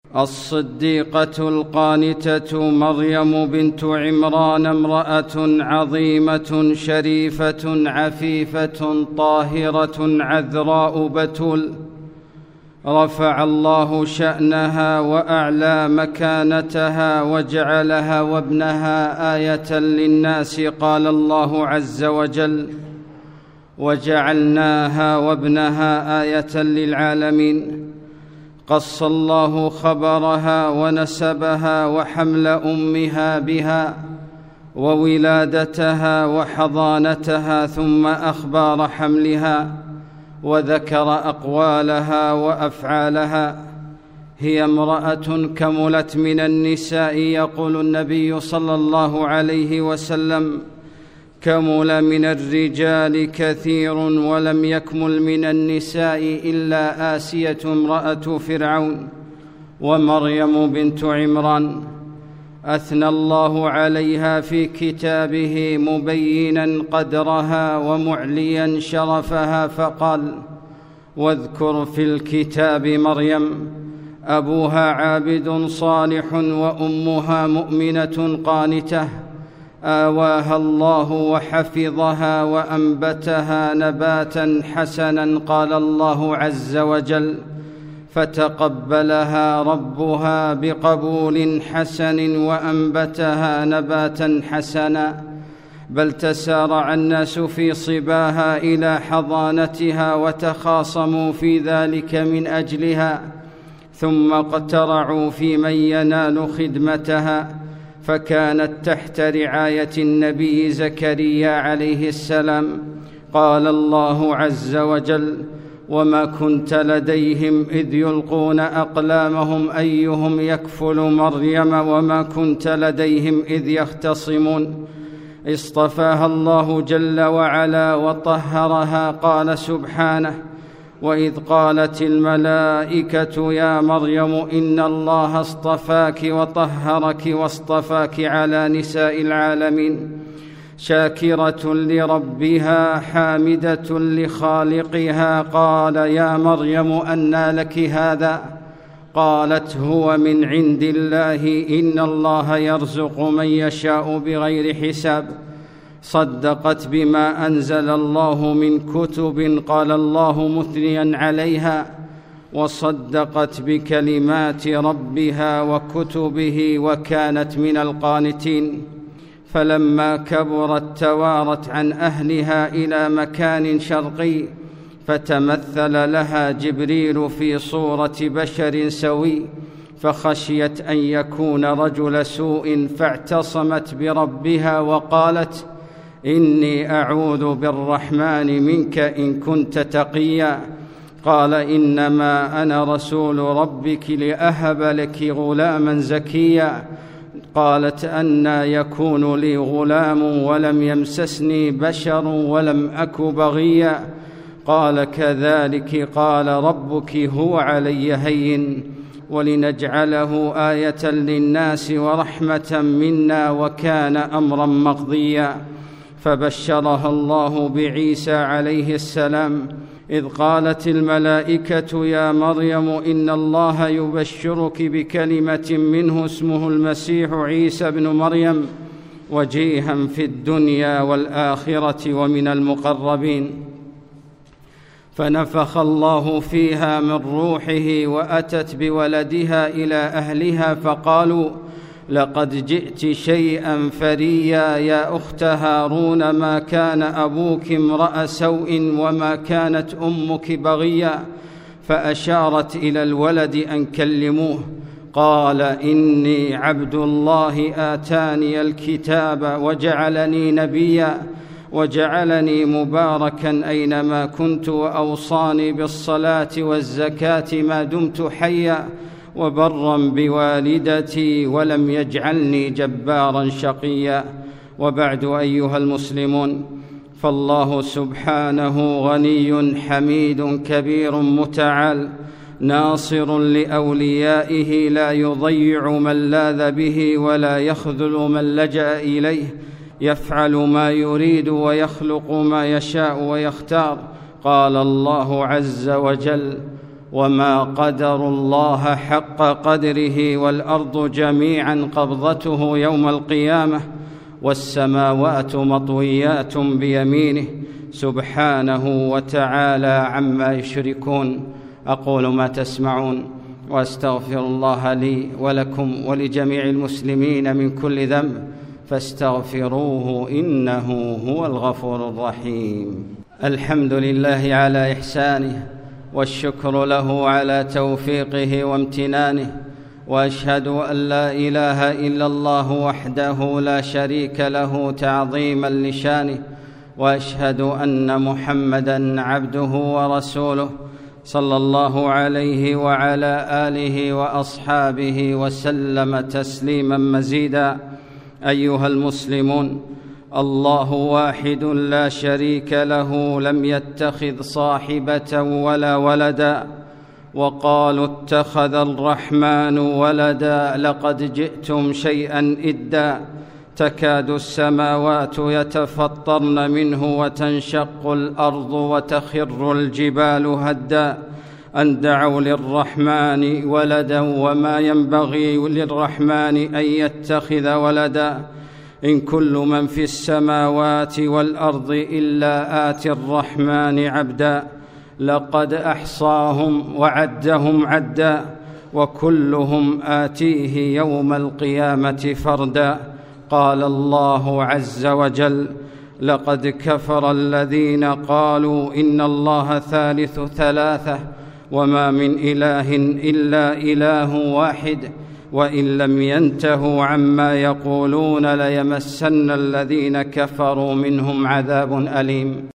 الصديقة القانتة مريم بنت عمران امرأة عظيمة شريفة عفيفة طاهرة عذراء بتول، رفع الله شأنها وأعلى مكانتها وجعلها وابنها آية للناس. قال الله عز وجل: وجعلناها وابنها آية للعالمين. قص الله خبرها ونسبها وحمل أمها بها وولادتها وحضانتها، ثم أخبار حملها وذكر أقوالها وأفعالها. هي امرأة كملت من النساء، يقول النبي صلى الله عليه وسلم: كمل من الرجال كثير ولم يكمل من النساء إلا آسية امرأة فرعون ومريم بنت عمران. أثنى الله عليها في كتابه مبينا قدرها ومعليا شرفها، فقال: واذكر في الكتاب مريم أبوها عابد صالح وأمها مؤمنة قانتة، آواها الله وحفظها وأنبتها نباتا حسنا. قال الله عز وجل: فتقبلها ربها بقبول حسن وأنبتها نباتا حسنا. بل تسارع الناس في صباها إلى حضانتها وتخاصموا في ذلك من أجلها، ثم اقترعوا في من ينال خدمتها، فكانت تحت رعاية النبي زكريا عليه السلام. قال الله عز وجل: وما كنت لديهم إذ يلقون أقلامهم أيهم يكفل مريم وما كنت لديهم إذ يختصمون. اصطفاها الله جل وعلا وطهرها. قال سبحانه: وإذ قالت الملائكة يا مريم إن الله اصطفاك وطهرك واصطفاك على نساء العالمين. شاكرة لربها حامدة لخالقها. قال: يا مريم أنى لك هذا؟ قالت: هو من عند الله، إن الله يرزق من يشاء بغير حساب. صدقت بما أنزل الله من كتب، قال الله مثنيا عليها، وصدقت بكلمات ربها وكتبه وكانت من القانتين. فلما كبرت توارت عن أهلها إلى مكان شرقي، فتمثل لها جبريل في صورة بشر سوي، فخشيت أن يكون رجل سوء، فاعتصمت بربها وقالت: إني أعوذ بالرحمن منك إن كنت تقيا. قال: إنما أنا رسول ربك لأهب لك غلاما زكيا. قالت: أنى يكون لي غلام ولم يمسسني بشر ولم أك بغيا. قال: كذلك قال ربك هو علي هين، ولنجعله آية للناس ورحمة منا وكان أمرا مقضيا. فبشرها الله بعيسى عليه السلام، إذ قالت الملائكة يا مريم إن الله يبشرك بكلمة منه اسمه المسيح عيسى بن مريم، وجيها في الدنيا والآخرة ومن المقربين. فنفخ الله فيها من روحه وأتت بولدها إلى أهلها، فقالوا: لقد جئت شيئا فريا يا أخت هارون، ما كان أبوك امرأ سوء وما كانت أمك بغيا. فأشارت إلى الولد أن كلموه. قال: إني عبد الله آتاني الكتاب وجعلني نبيا وجعلني مباركا أينما كنت وأوصاني بالصلاة والزكاة ما دمت حيا وبرا بوالدتي ولم يجعلني جبارا شقيا. وبعد أيها المسلمون، فالله سبحانه غني حميد كبير متعال، ناصر لأوليائه، لا يضيع من لاذ به ولا يخذل من لجأ إليه، يفعل ما يريد ويخلق ما يشاء ويختار. قال الله عز وجل: وما قدروا الله حق قدره، والأرض جميعا قبضته يوم القيامة، والسماوات مطويات بيمينه سبحانه وتعالى عما يشركون. أقول ما تسمعون وأستغفر الله لي ولكم ولجميع المسلمين من كل ذنب، فاستغفروه إنه هو الغفور الرحيم. الحمد لله على إحسانه، والشكر له على توفيقه وامتنانه، وأشهد أن لا إله إلا الله وحده لا شريك له تعظيما لشانه، وأشهد أن محمدًا عبده ورسوله صلى الله عليه وعلى آله وأصحابه وسلم تسليما مزيدا. أيها المسلمون، الله واحد لا شريك له، لم يتخذ صاحبة ولا ولدا، وقالوا اتخذ الرحمن ولدا لقد جئتم شيئا إدا، تكاد السماوات يتفطرن منه وتنشق الأرض وتخر الجبال هدا، أن دعوا للرحمن ولدا وما ينبغي للرحمن أن يتخذ ولدا، إن كل من في السماوات والأرض إلا آتي الرحمن عبدا، لقد أحصاهم وعدهم عدا، وكلهم آتيه يوم القيامة فردا. قال الله عز وجل: لقد كفر الذين قالوا إن الله ثالث ثلاثة وما من إله إلا إله واحد، وإن لم ينتهوا عما يقولون ليمسن الذين كفروا منهم عذاب أليم.